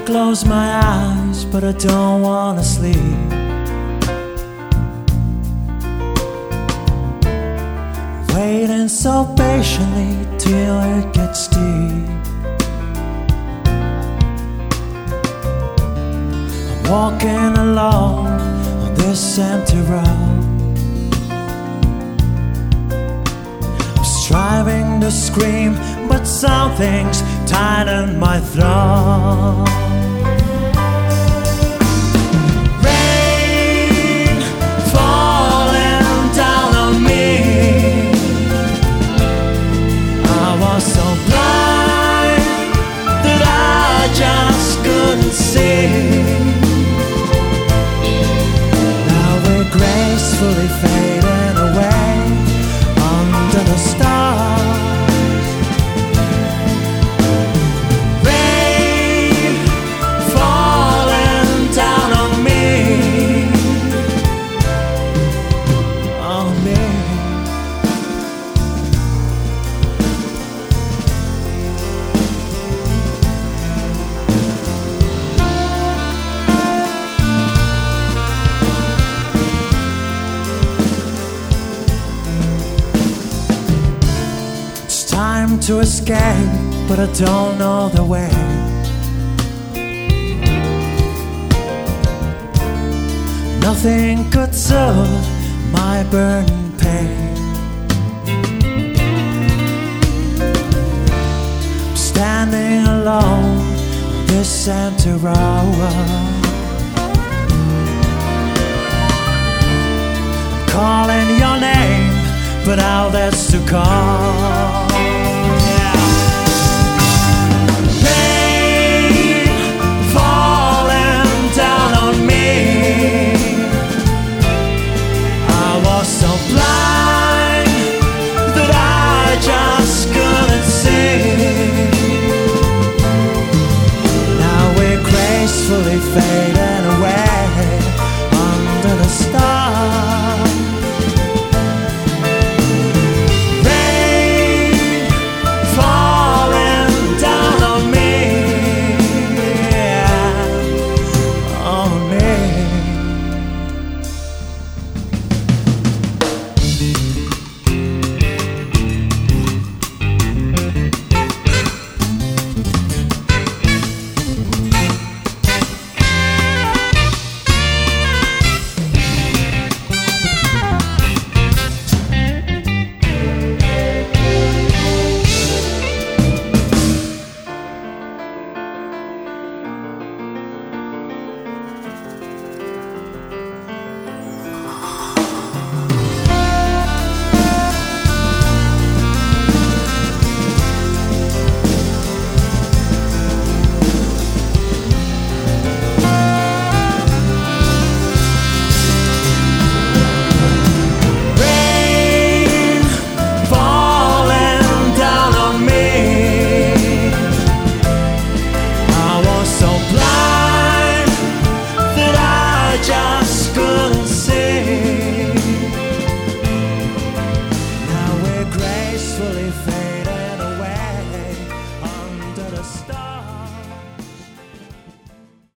close my eyes, but I don't wanna sleep. Waiting so patiently till it gets deep. I'm walking alone on this empty road. I'm striving to scream, but something's tighten my throat. Rain falling down on me. I was so blind that I just couldn't see. Now we're gracefully fading away under the stars. Time to escape, but I don't know the way. Nothing could soothe my burning pain. I'm standing alone on this empty road. I'm calling your name, but all that's to call.